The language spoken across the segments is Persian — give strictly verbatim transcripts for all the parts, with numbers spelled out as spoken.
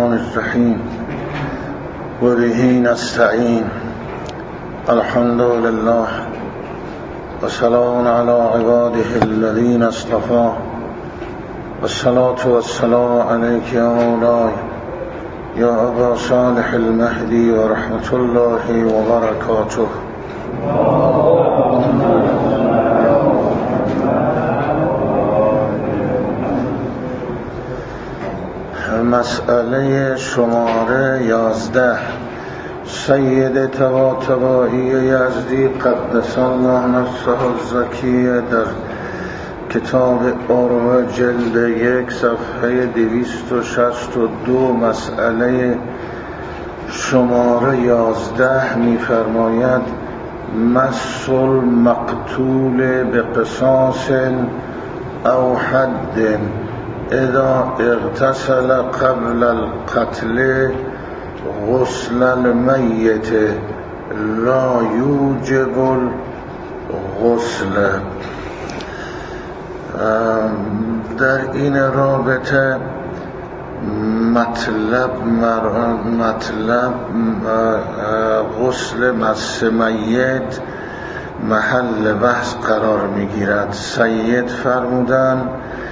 الرحیم و به نستعین. الحمد لله و سلام علی عباده الذین اصطفى و الصلاة و السلام علیک یا مولاي یا ابا صالح المهدی و رحمت الله و برکاته. مسئله شماره یازده، سید طباطبایی یزدی قدس الله نفسه الزکیه در کتاب عروه جلد یک صفحه دویست و شصت و دو مسئله شماره یازده می‌فرماید: مس المقتول بقصاص او حد اذا اغتسل قبل القتل غسل المیت لا یوجب الغسل. در این رابطه مطلب مطلب غسل مس میت محل بحث قرار میگیرد. سید فرمودن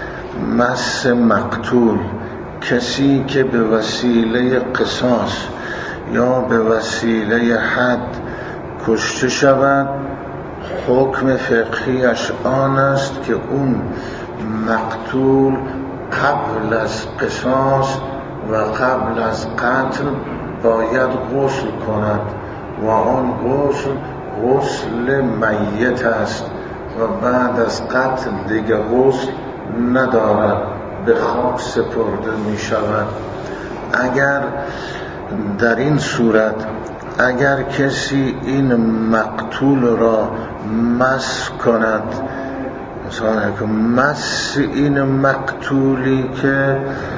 مس مقتول، کسی که به وسیله قصاص یا به وسیله حد کشته شود، حکم فقهیش آن است که اون مقتول قبل از قصاص و قبل از قتل باید غسل کند و آن غسل غسل میت است و بعد از قتل دیگه غسل ندارد، به خاک سپرده می شود. اگر در این صورت اگر کسی این مقتول را مس کند، مثلا مس این مقتولی که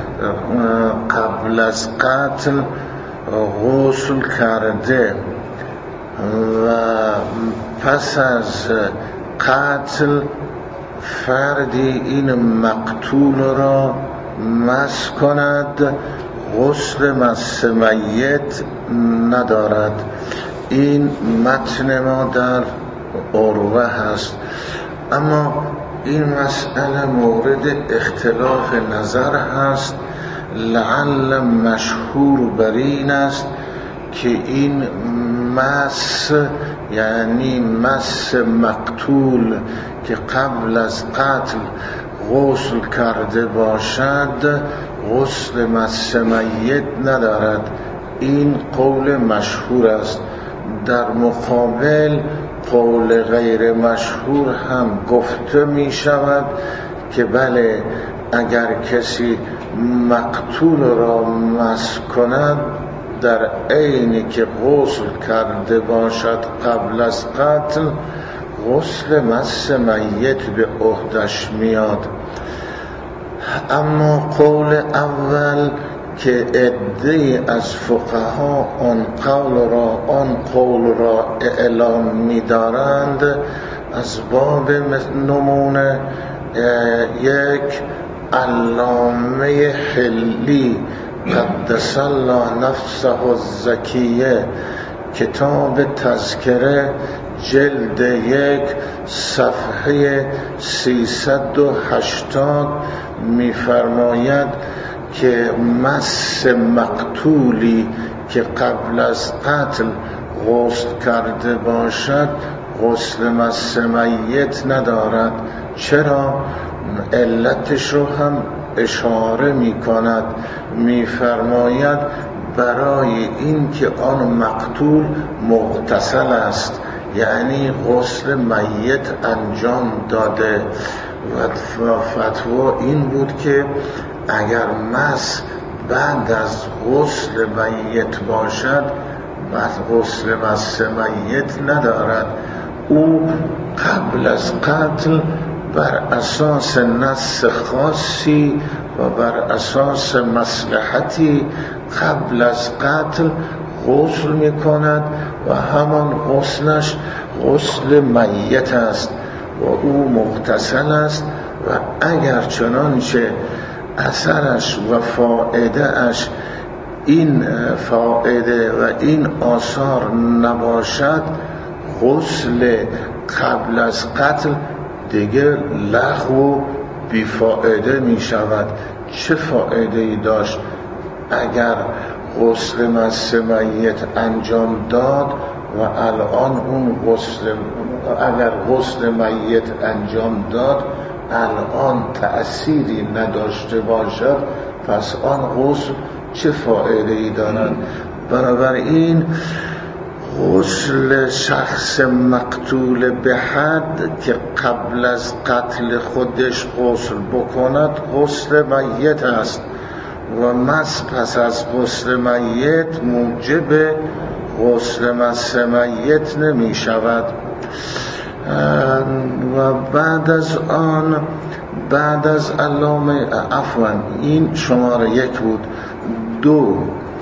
قبل از قتل غسل کرده و پس از قتل فردی این مقتول را مس کند، غسل مس میت ندارد. این متن ما در عروه هست، اما این مسئله مورد اختلاف نظر هست. لعل مشهور بر این است که این مس یعنی مس مقتول که قبل از قتل غسل کرده باشد غسل مس میت ندارد. این قول مشهور است. در مقابل قول غیر مشهور هم گفته می شود که بله، اگر کسی مقتول را مس کند در عینی که غسل کرده باشد قبل از قتل، غسل مس میت به عهدش میاد. اما قول اول که عده‌ای از فقها آن قول را آن قول را اعلام می‌دارند، از باب نمونه یک علامه حلی قدس الله نفسه الزکیه کتاب تذکره جلد یک صفحه سیصد و هشتاد می‌فرماید که مس مقتولی که قبل از قتل غسل کرده باشد غسل مس میت ندارد. چرا؟ علتش رو هم اشاره می کند، می فرماید برای این که آن مقتول مغتسل است، یعنی غسل میت انجام داده و فتوا این بود که اگر مس بعد از غسل میت باشد بعد غسل مس میت ندارد. او قبل از قتل بر اساس نص خاصی و بر اساس مصلحتی قبل از قتل غسل می کند و همان غسلش غسل میت است و او مغتسل است و اگر چنانچه اثرش و فائده اش این فائده و این آثار نباشد، غسل قبل از قتل دیگه لغو و بیفائده می شود. چه فائده ای داشت اگر غسل مس میت انجام داد و الان اون غسل، اگر غسل میت انجام داد الان تأثیری نداشته باشد، پس آن غسل چه فائده ای دارد؟ بنابراین غسل شخص مقتول به حد که قبل از قتل خودش غسل بکند غسل میت است و مس پس از غسل میت موجب غسل مس میت نمی شود. و بعد از آن، بعد از علامه عفوا این شماره یک بود. دو،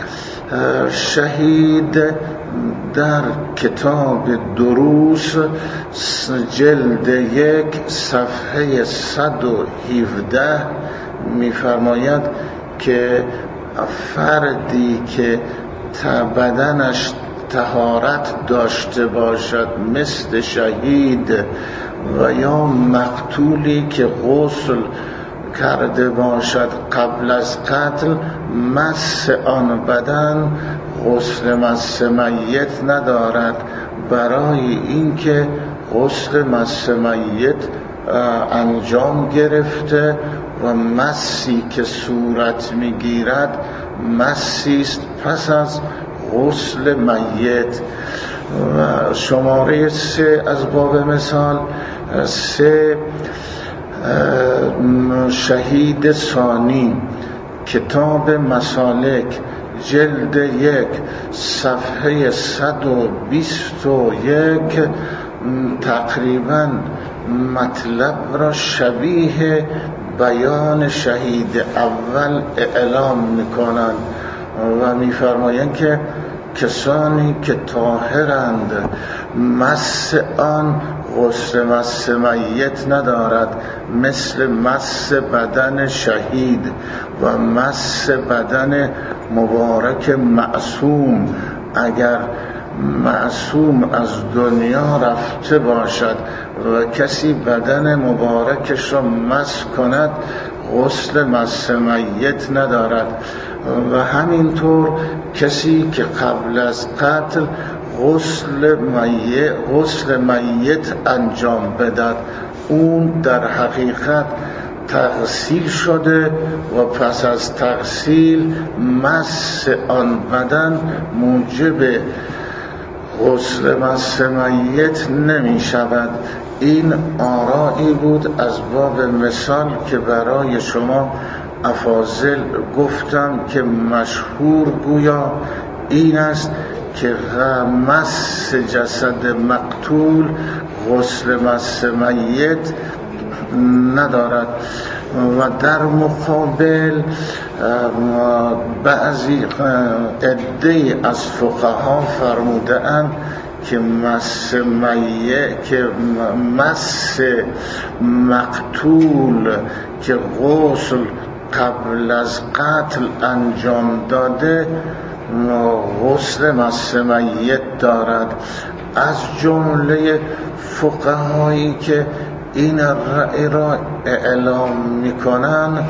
شهید در کتاب دروس جلد یک صفحه صد و هفده می‌فرماید که فردی که بدنش طهارت داشته باشد مثل شهید و یا مقتولی که غسل کرده باشد قبل از قتل، مس آن بدن غسل مس میت ندارد، برای اینکه غسل مس میت انجام گرفته و مسی که صورت میگیرد مسی است پس از غسل میت. و شماره سه از باب مثال، سه شهید ثانی کتاب مسالک جلد یک صفحه صد و بیست و یک تقریبا مطلب را شبیه بیان شهید اول اعلام میکنند و میفرمایند که کسانی که طاهرند مس آن غسل مس میت ندارد، مثل مس بدن شهید و مس بدن مبارک معصوم. اگر معصوم از دنیا رفته باشد و کسی بدن مبارکش را مس کند غسل مس میت ندارد. و همینطور کسی که قبل از قتل غسل میت, غسل میت انجام بدهد، اون در حقیقت تغسیل شده و پس از تغسیل مس آن بدن موجب غسل مس میت نمی شود. این آرائی بود از باب مثال که برای شما افاضل گفتم که مشهور گویا این است که مس جسد مقتول غسل مس میت ندارد. و در مقابل بعضی عده از فقها فرموده اند که مس میت، که مس مقتول که غسل قبل از قتل انجام داده غسل مس میت دارد. از جمله فقهایی که این رأی را اعلام میکنن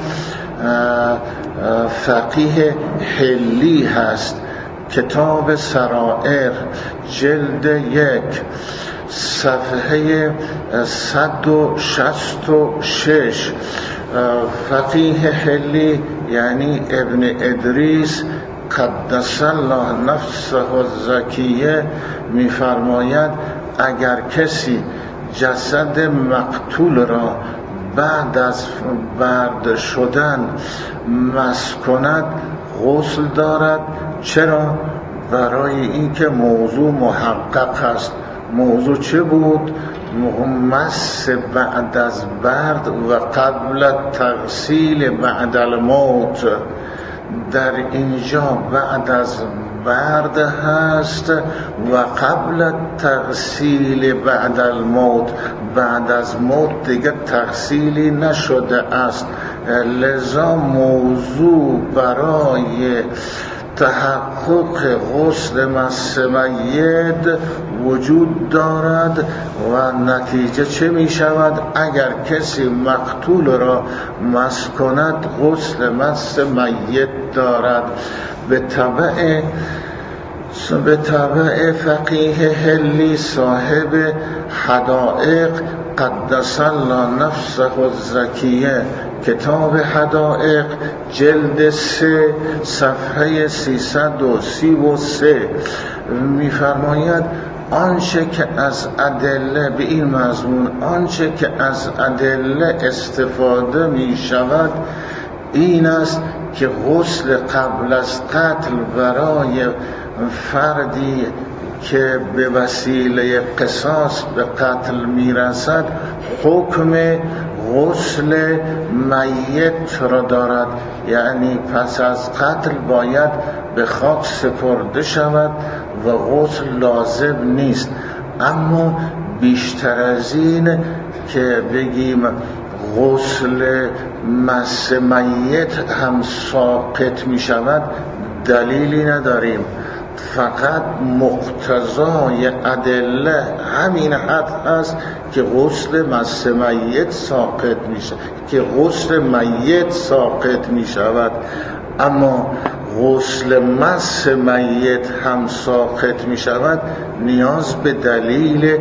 فقیه حلی هست. کتاب سرائر جلد یک صفحه صد و شصت و شش فقیه حلی یعنی ابن ادریس قدس الله نفسه الزکیه میفرماید اگر کسی جسد مقتول را بعد از برد شدن مس کند غسل دارد. چرا؟ برای اینکه موضوع محقق است. موضوع چه بود؟ مس بعد از برد و قبل تغسیل بعد الموت. در اینجا بعد از برد هست و قبل تغسیل بعد الموت، بعد از موت دیگه تغسیلی نشده است. لذا موضوع برای تحقق غسل مس میت وجود دارد و نتیجه چه می شود؟ اگر کسی مقتول را مس کند غسل مس میت دارد. به تبع به تبع فقیه حلی صاحب حدائق قدس الله نفسه الزکیه، کتاب حدائق جلد سه صفحه سیصد و سی و سه می‌فرماید آنچه که از ادله به این مضمون آنچه که از ادله استفاده می شود این است که غسل قبل از قتل برای فردی که به وسیله قصاص به قتل میرسد حکم غسل میت را دارد، یعنی پس از قتل باید به خاک سپرده شود و غسل لازم نیست. اما بیشتر از این که بگیم غسل مس میت هم ساقط می شود دلیلی نداریم، فقط مقتضای ادله همین حد هست که غسل مس میت ساقط می شود که غسل میت ساقط می شود. اما غسل مس میت هم ساقط می شود نیاز به دلیل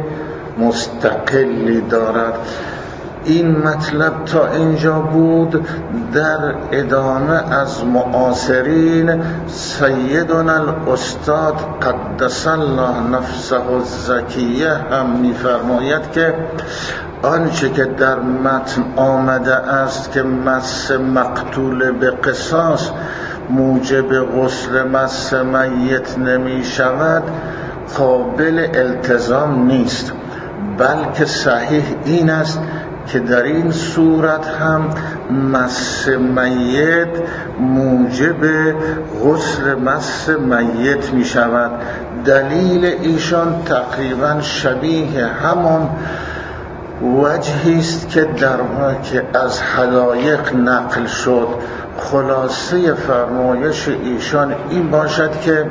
مستقلی دارد. این مطلب تا اینجا بود. در ادامه از معاصرین سیدنا الاستاد قدس الله نفسه الزکیه هم می‌فرماید که آنچه که در متن آمده است که مس مقتول به قصاص موجب غسل مس میت نمی شود قابل التزام نیست، بلکه صحیح این است که در این صورت هم مس میت موجب غسل مس میت می شود. دلیل ایشان تقریبا شبیه همان وجهی است که در که از حدایق نقل شد. خلاصه فرمایش ایشان این باشد که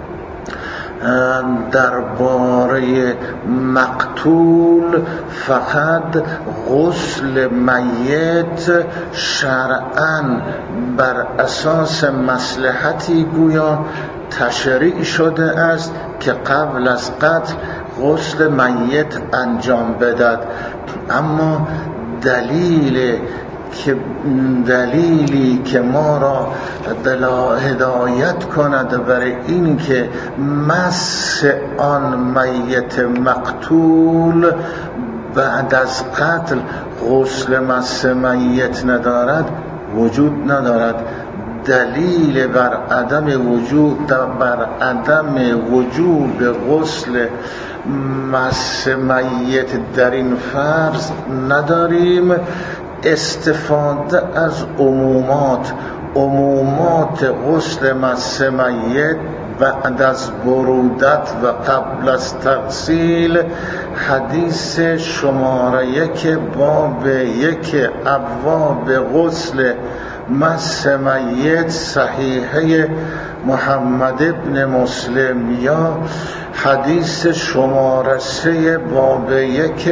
درباره مقتول فقط غسل میت شرعاً بر اساس مصلحتی گویا تشریع شده است که قبل از قتل غسل میت انجام بدهد. اما دلیل که دلیلی که ما را دلا هدایت کند برای این که مس آن میت مقتول بعد از قتل غسل مس میت ندارد وجود ندارد. دلیل بر عدم وجود بر عدم وجوب غسل مس میت در این فرض نداریم. استفاده از عمومات عمومات غسل مس میت بعد از برودت و قبل از تغسیل حدیث شماره یک باب یک ابواب غسل مس میت صحیحه محمد ابن مسلم یا حدیث شماره سه باب یک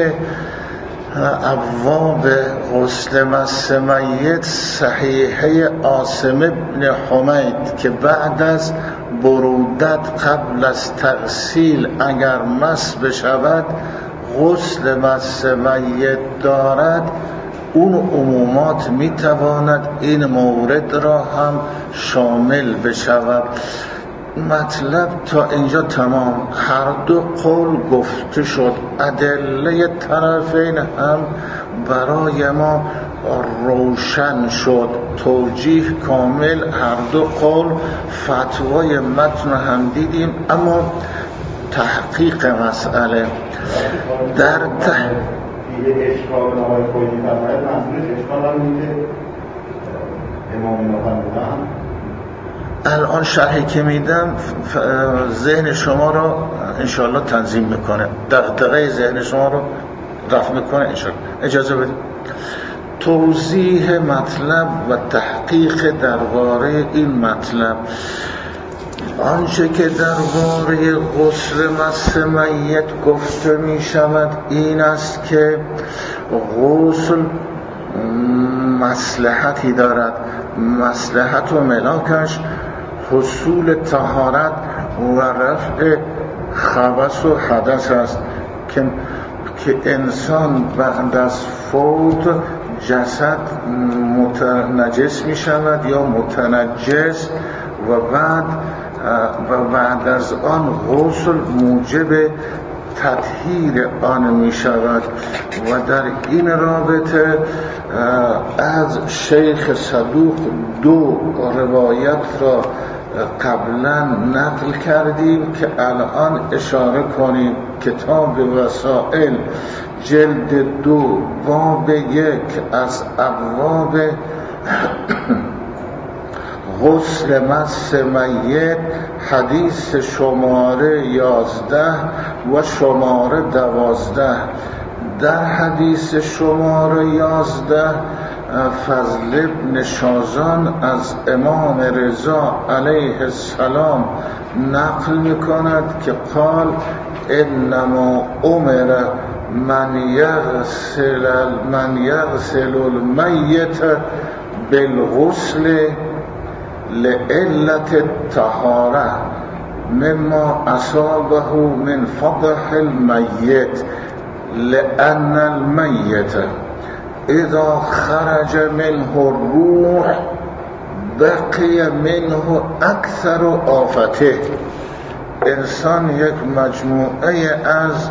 ابواب غسل مس میت صحیحه عاصم ابن حمید که بعد از برودت قبل از تغسیل اگر مس بشود غسل مس میت دارد، اون عمومات میتواند این مورد را هم شامل بشود. مطلب تا اینجا تمام. هر دو قول گفته شد، ادله طرفین هم برای ما روشن شد، توجیه کامل هر دو قول. فتوای متن هم دیدیم، اما تحقیق مسئله در ته دیگه اشکال نهای خودی فرماید منظورش اشکال هم میده امام نفرمودن. الان شرحی که میدم ذهن شما رو انشاءالله تنظیم میکنه، دغدغه ذهن شما رو رفع میکنه انشاءالله. اجازه بدید توضیح مطلب و تحقیق درباره این مطلب. آنچه که درباره غسل مس میت گفته می شود این است که غسل مصلحتی دارد. مصلحت و ملاکش حصول طهارت و رفع خبث و حدث است که که انسان بعد از فوت جسد متنجس می شود یا متنجس و بعد و بعد از آن غسل موجب تطهیر آن می شود. و در این رابطه از شیخ صدوق دو روایت را قبلا نقل کردیم که الان اشاره کنیم. کتاب وسائل جلد دو باب یک از ابواب غسل مس میت حدیث شماره یازده و شماره دوازده. در حدیث شماره یازده فضل ابن شازان از امام رضا علیه السلام نقل میکند که قال انما امر من یغسل من یغسل المیت بالغسل لعلت الطهاره مما اصابه من فضح المیت لأن المیت اذا خرج منه الروح بقی منه اکثر آفته. انسان یک مجموعه از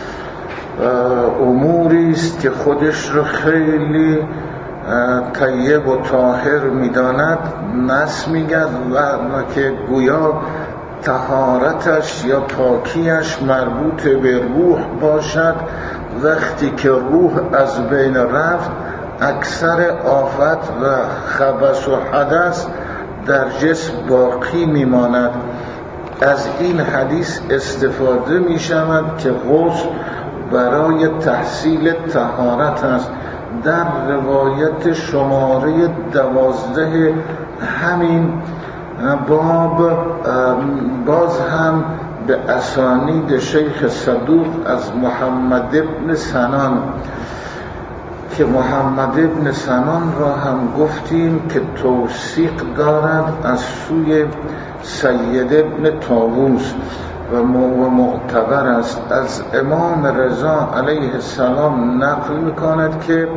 اموری است که خودش رو خیلی طیب و طاهر میداند، نس میگد و که گویا طهارتش یا پاکیش مربوط به روح باشد. وقتی که روح از بین رفت اکثر آفت و خبث و حدث در جسم باقی میماند. از این حدیث استفاده می شود که غسل برای تحصیل طهارت است. در روایت شماره دوازده همین باب باز هم به اسانید شیخ صدوق از محمد ابن سنان که محمد ابن سنان را هم گفتیم که توثیق دارد از سوی سید ابن طاووس و معتبر است. از امام رضا علیه السلام نقل میکند که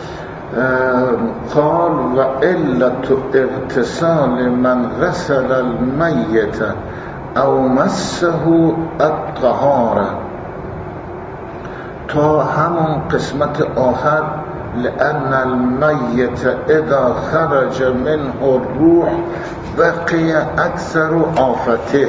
قال و علت اغتسال من غسل المیت او مسه الطهاره تا همون قسمت آخر لأن المیت اذا خرج منه الروح بقی اکثر آفته.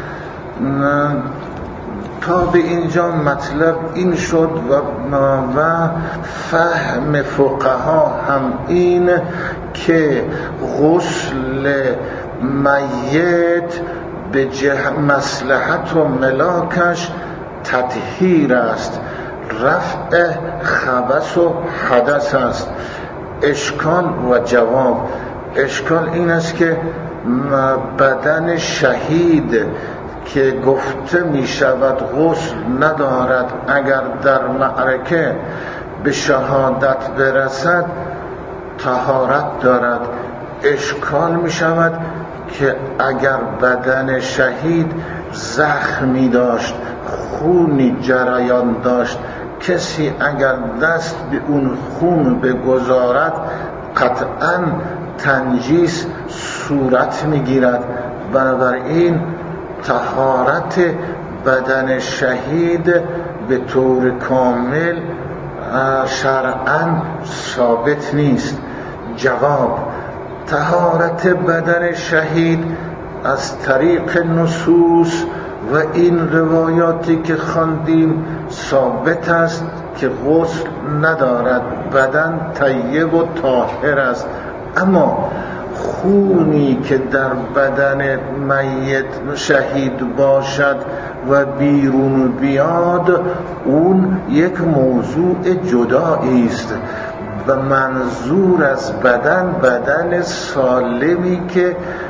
تا به اینجا مطلب این شد و, و فهم فقها هم این که غسل میت به مصلحت و ملاکش تطهیر است، رفع خبث و حدث است. اشکال و جواب: اشکال این است که بدن شهید که گفته می شود غسل ندارد، اگر در معرکه به شهادت برسد طهارت دارد. اشکال می شود که اگر بدن شهید زخمی داشت، خونی جریان داشت، کسی اگر دست به اون خون بگذارد قطعاً تنجیس صورت میگیرد. بنابراین طهارت بدن شهید به طور کامل شرعاً ثابت نیست. جواب: طهارت بدن شهید از طریق نصوص و این روایاتی که خواندیم ثابت است که غسل ندارد، بدن طیب و طاهر است. اما خونی که در بدن میت شهید باشد و بیرون بیاد، اون یک موضوع جدایی است و منظور از بدن بدن سالمی که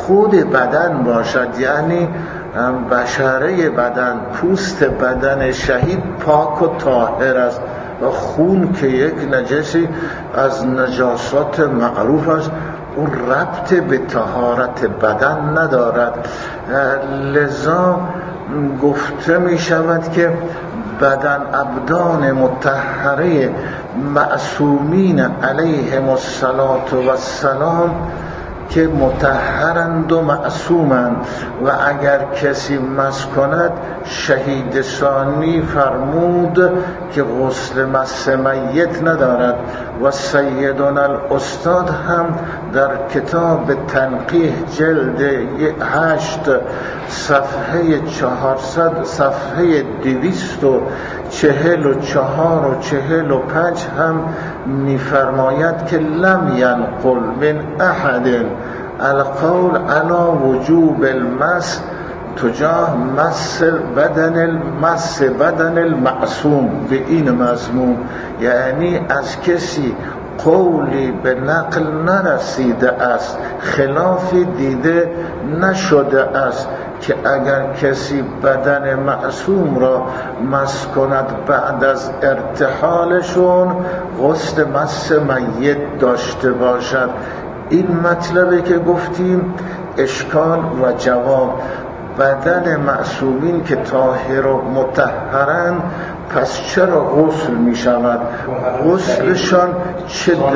خود بدن باشد، یعنی بشره بدن، پوست بدن شهید پاک و طاهر است و خون که یک نجسی از نجاسات معروف است اون ربط به طهارت بدن ندارد. لذا گفته می شود که بدن ابدان مطهره معصومین علیهم الصلاة و السلام که مطهرند و معصومند و اگر کسی مس کند شهید ثانی فرمود که غسل مس میت ندارد. و سیدنا الاستاد هم در کتاب تنقیح جلد هشت صفحه چهارصد صفحه دویست و چهل و چهار و چهل و پنج هم می‌فرماید که لم ینقل من احد القول علی وجوب المس تجاه مس بدن المس بدن المعصوم به این مضمون، یعنی از کسی قولی به نقل نرسیده است، خلافی دیده نشده است که اگر کسی بدن معصوم را مس کند بعد از ارتحالشون غسل مس میت داشته باشد. این مطلبی که گفتیم اشکال و جواب. بدن معصومین که طاهر و مطهرن پس چرا غسل می شود؟ غسلشان چه منحق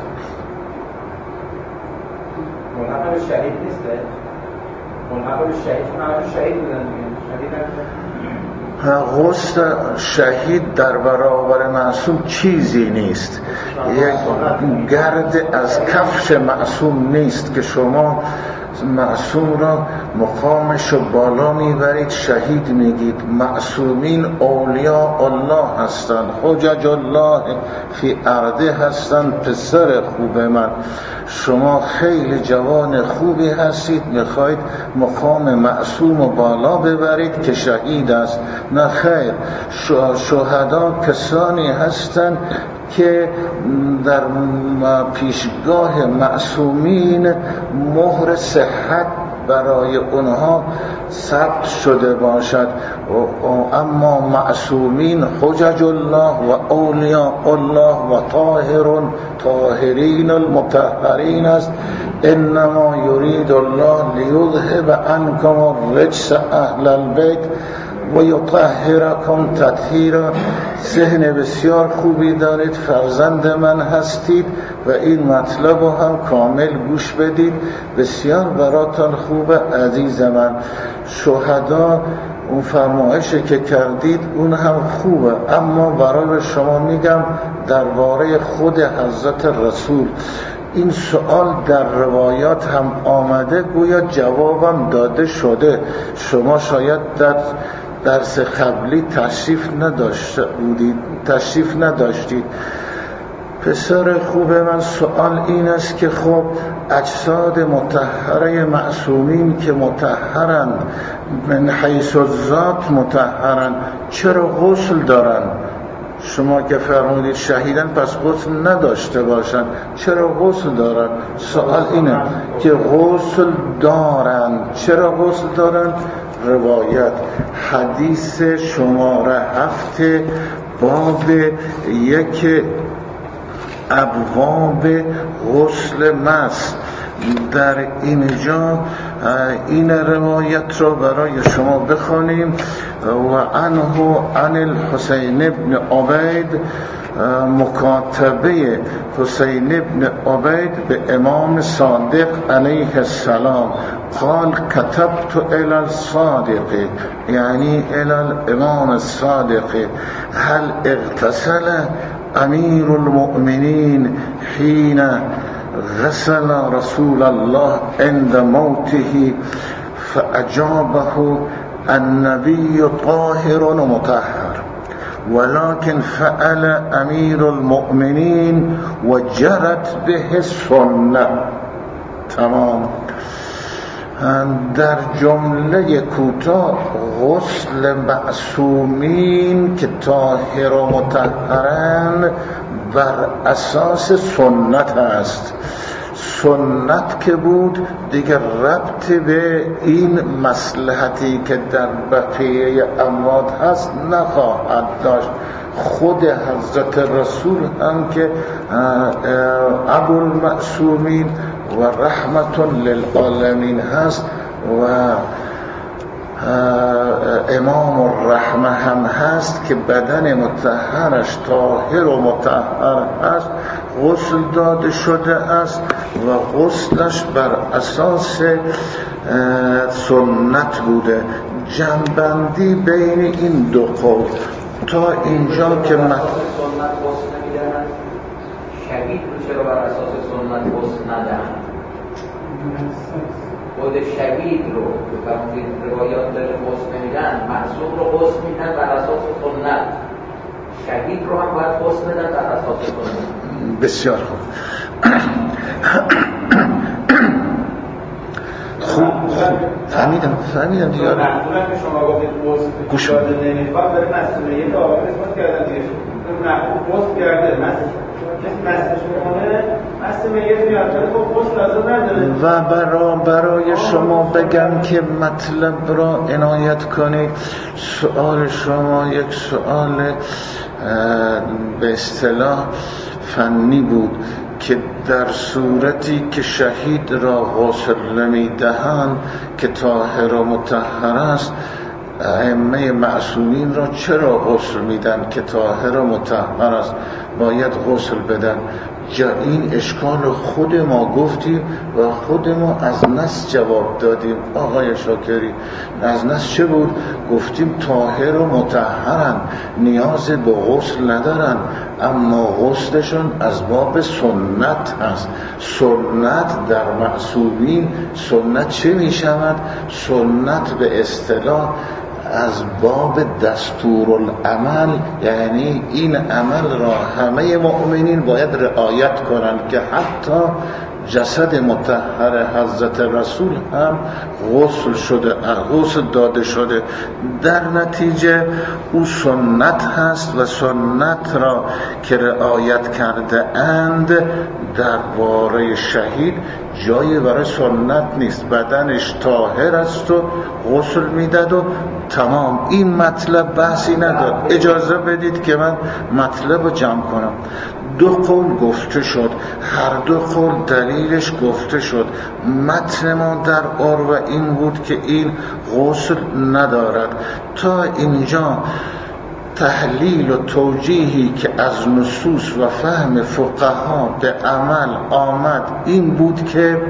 به شهید نیسته؟ منحق به شهید چون همه شهید بودن دیگه. غسل شهید در برابر معصوم چیزی نیست، یک گرد از کفش معصوم نیست که شما معصوم را مقامش رو بالا میبرید شهید میگید. معصومین اولیاء الله هستند، حجج الله فی ارضه هستند. پسر خوب من، شما خیلی جوان خوبی هستید، میخواید مقام معصوم رو بالا ببرید که شهید است. نه خیر، شهدا کسانی هستند که در پیشگاه معصومین مهر صحت برای اونها ثبت شده باشد. اما معصومین حجج الله و اولیاء الله و طاهرون طاهرین المطهرین است. انما یرید الله لیذهب عنکم الرجس اهل البیت و یطهرکم تطهیرا. ذهن بسیار خوبی دارید، فرزند من هستید و این مطلب رو هم کامل گوش بدید، بسیار براتان خوبه عزیز من. شهدا اون فرمایشی که کردید اون هم خوبه، اما برای شما میگم درباره خود حضرت رسول این سوال در روایات هم آمده، گویا جوابم داده شده. شما شاید در درس قبلی تشریف نداشته بودید، تشریف نداشتید. پسر خوب من، سوال این است که خب اجساد مطهره معصومین که مطهرند من حیث الذات مطهرند چرا غسل دارن؟ شما که فرمودید شهیدن پس غسل نداشته باشن، چرا غسل دارن؟ سوال اینه که غسل دارن. چرا غسل دارن؟ روایت حدیث شماره هفت باب یک ابواب غسل مس، در اینجا این روایت رو برای شما بخونیم. و عنه عن الحسین ابن عبید، مکاتبه حسین ابن عبید به امام صادق علیه السلام، قال كتبت الى الصادق یعنی الى الامام الصادق هل اغتسل امیر المؤمنین حين غسل رسول الله عند موته؟ فاجابه النبي طاهر ومطهر ولكن فعل امیر المؤمنین و جرت به السنه. تمام. در جمله کوتاه غسل معصومین که طاهر و مطهرن بر اساس سنت است. سنت که بود دیگه ربط به این مصلحتی که در بقیه اموات هست نخواهد داشت. خود حضرت رسول هم که ابوالمعصومین و رحمت للعالمین هست و امام الرحمه هم هست که بدن مطهرش طاهر و مطهر است، غسل داده شده است و غسلش بر اساس سنت بوده. جنبندی بین این دو قول تا اینجا که من سنت غسل نمیدن، شهید رو چرا بر اساس سنت غسل ندن؟ خود شهید رو که روایات داره غسل نمیدن، معصوم رو غسل میدن بر اساس سنت، شهید رو هم باید غسل بدن بر اساس سنت. بسیار خوب. خوب فهمیدم فهمیدم دیگه. معمولا که شما گفتید غسل داده نمیخواد داره مسئولیت آقا اثبات کردن دیگه. نه غسل کرده و برا برای شما بگم که مطلب را عنایت کنید. سوال شما یک سوال به اصطلاح فنی بود که در صورتی که شهید را غسل نمی‌دهند که طاهر و مطهر است، ائمه معصومین را چرا غسل میدن که طاهر و مطهر است باید غسل بدن؟ جا این اشکال خود ما گفتیم و خود ما از نص جواب دادیم. آقای شاکری از نص چه بود؟ گفتیم طاهر و مطهرن، نیاز به غسل ندارن، اما غسلشون از باب سنت هست. سنت در معصومین سنت چه می شود؟ سنت به اصطلاح از باب دستورالعمل، یعنی این عمل را همه مؤمنین باید رعایت کنند که حتی جسد مطهر حضرت رسول هم غسل شده، غسل داده شده. در نتیجه او سنت هست و سنت را که رعایت کرده اند درباره شهید جایی برای سنت نیست. بدنش طاهر است و غسل میداد و تمام. این مطلب بحثی ندارد. اجازه بدید که من مطلب رو جمع کنم. دو قول گفته شد، هر دو قول دلیلش گفته شد. متن ما در عرو این بود که این غسل ندارد. تا اینجا تحلیل و توجیهی که از نصوص و فهم فقها به عمل آمد این بود که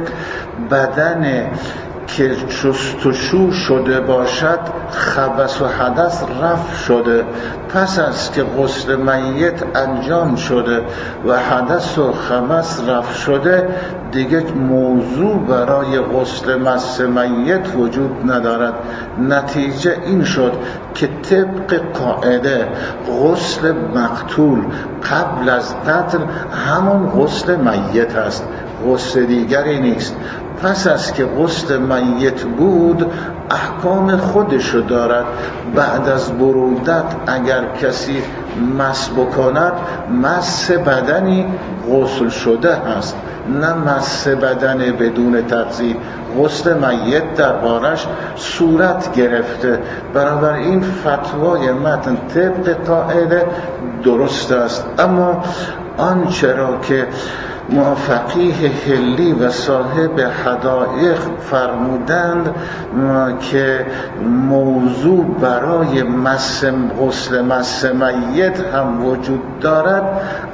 بدن که شستشو شده باشد خبث و حدث رفع شده، پس از که غسل میت انجام شده و حدث و خبث رفع شده دیگه موضوع برای غسل مس میت وجود ندارد. نتیجه این شد که طبق قاعده غسل مقتول قبل از قتل همون غسل میت است، غسل دیگری نیست. پس از که غسل میت بود احکام خودشو دارد. بعد از برودت اگر کسی مس بکند مس بدنی غسل شده هست، نه مس بدن بدون تغذیه. غسل میت دربارش صورت گرفته. بنابراین فتوای متن طبق قاعده درست است. اما آنچه را که ما فقیه حلی و صاحب حدائق فرمودند که موضوع برای مس غسل مس میت هم وجود دارد،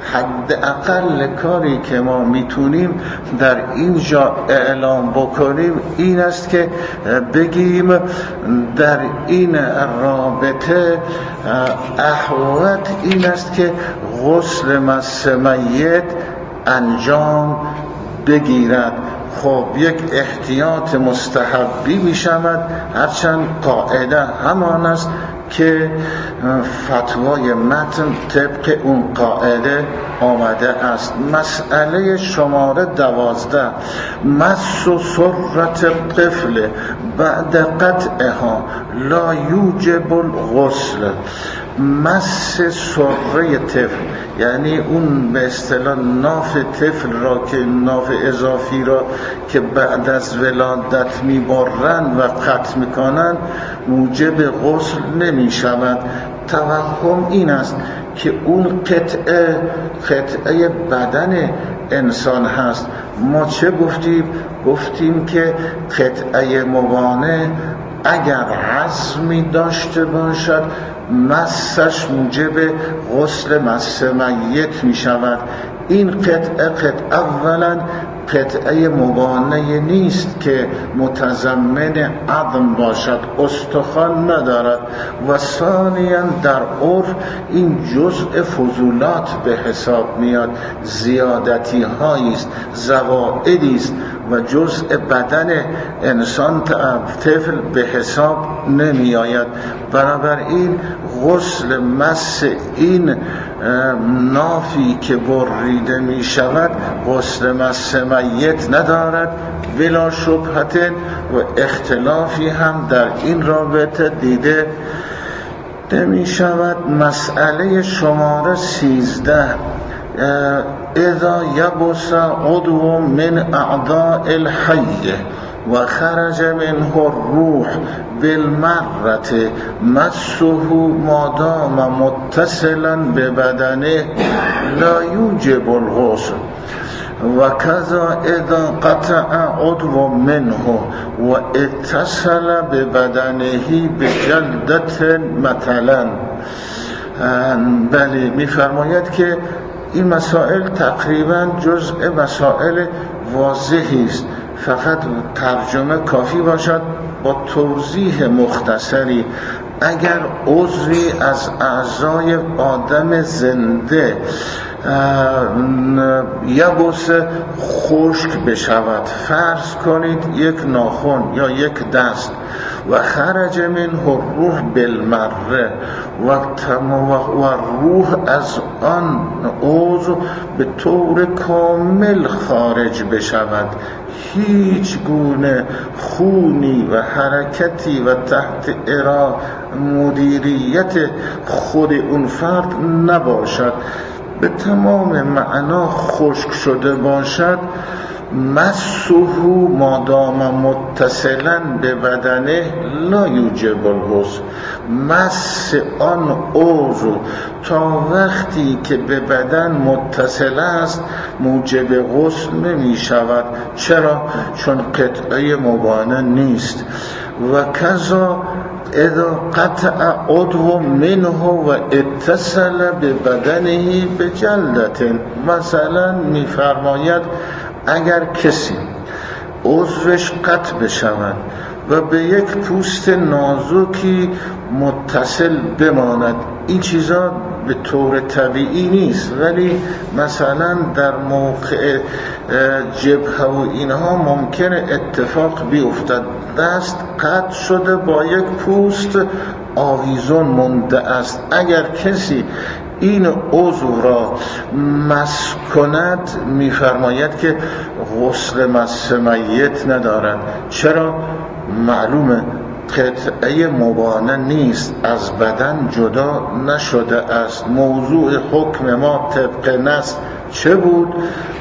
حداقل کاری که ما میتونیم در اینجا اعلام بکنیم این است که بگیم در این رابطه احوط این است که غسل مس میت انجام بگیرد. خب یک احتیاط مستحبی می شود، هرچند قاعده همان است که فتوای متن طبق اون قاعده آمده است. مسئله شماره دوازده، مس و سرت الطفل بعد قطعها لا یوجب الغسل. مس سره طفل یعنی اون به اصطلاح ناف طفل را که ناف اضافی را که بعد از ولادت میبرن و قطع میکنن موجب غسل نمی شود. توهم این است که اون قطعه قطعه بدن انسان هست. ما چه گفتیم؟ گفتیم که قطعه موانع اگر عزمی داشته باشد مسش موجب غسل مس میت می شود. این قطعه قطعه اولا قطعه مبانه نیست که متضمن عظم باشد، استخوان ندارد و ثانیا در عرف این جزء فضولات به حساب میاد، زیادتی هایی است، زوائدی است و جزء بدن انسان طفل به حساب نمی آید. بنابراین غسل مس این نافی که بریده می شود غسل مس میت ندارد بلا شبهت و اختلافی هم در این رابطه دیده نمی شود. مسئله شماره سیزده، اذا یبس عضو من اعضاء الحی و خرج منه الروح بالمرة مسه ما دام متصلا ببدنه لا یوجب الغسل و کذا اذا قطع عضو منه و اتصل ببدنه بجلدت مثلا. بله، میفرماید که این مسائل تقریبا جزء مسائل واضحی است، فقط ترجمه کافی باشد با توضیح مختصری. اگر عضوی از اعضای آدم زنده یبس خشک بشود، فرض کنید یک ناخن یا یک دست، و خرج منه الروح بالمره و روح از آن عضو به طور کامل خارج بشود، هیچ گونه خونی و حرکتی و تحت ارا مدیریت خود اون فرد نباشد، به تمام معنا خشک شده باشد، مسه مادام متصلا به بدنه لا یوجب الغسل. مس آن عضو تا وقتی که به بدن متصل است موجب غسل نمی شود. چرا؟ چون قطعه مبانه نیست. و کذا اذا قطع عضو منه و اتصل به بدنه بجلدت. مثلا میفرماید اگر کسی عضوش قطع بشود و به یک پوست نازکی متصل بماند، این چیزا به طور طبیعی نیست، ولی مثلا در موقع جبهه و اینها ممکنه اتفاق بیفتد، دست قطع شده با یک پوست آویزون مونده است. اگر کسی این عضو را مس کند میفرماید که غسل مس میت ندارد. چرا؟ معلومه قطعه مبانه نیست، از بدن جدا نشده است. موضوع حکم ما طبق نص چه بود؟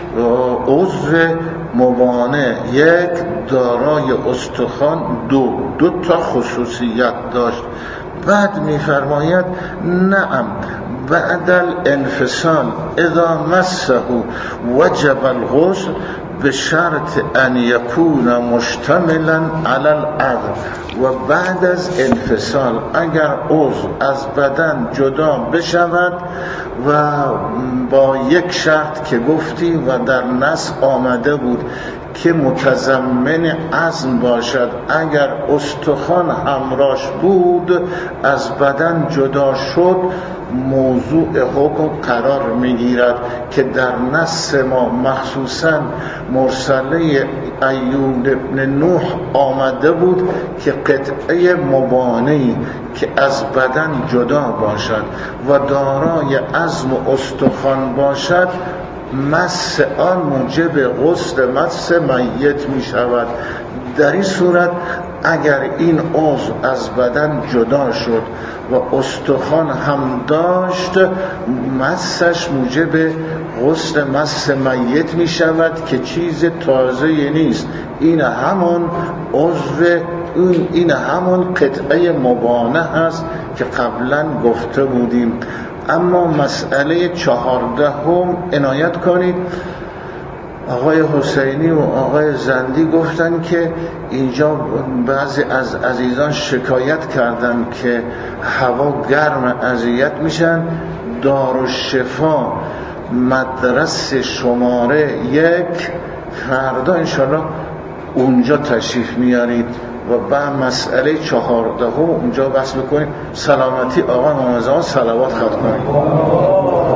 عضو مبانه یک دارای استخوان دو دو تا خصوصیت داشت. بعد میفرماید نعم بعد الانفصال اذا مسه وجب الغسل به شرط ان یکون مشتملا علی العظم. و بعد از انفصال اگر عضو از بدن جدا بشود و با یک شرط که گفتی و در نص آمده بود که متضمن عظم باشد، اگر استخوان همراش بود از بدن جدا شد موضوع حکم قرار میگیرد که در نص ما مخصوصا مرسله ایوب ابن نوح آمده بود که قطعه مبانه‌ای که از بدن جدا باشد و دارای عظم و استخوان باشد مس آن موجب غسل مس میت می شود. در این صورت اگر این عضو از بدن جدا شد و استخوان هم داشت مسش موجب غسل مس میت می شود که چیز تازه نیست. این همون عضو این, این همون قطعه مبانه هست که قبلا گفته بودیم. اما مسئله چهاردهم عنایت کنید، آقای حسینی و آقای زندی گفتن که اینجا بعضی از عزیزان شکایت کردن که هوا گرم اذیت میشن. دارالشفا مدرسه شماره یک، فردا انشالله اونجا تشریف میارید و بعد مسئله چهاردهم اونجا بحث بکنیم. سلامتی آقای محمد زمان صلوات خواهد کنید.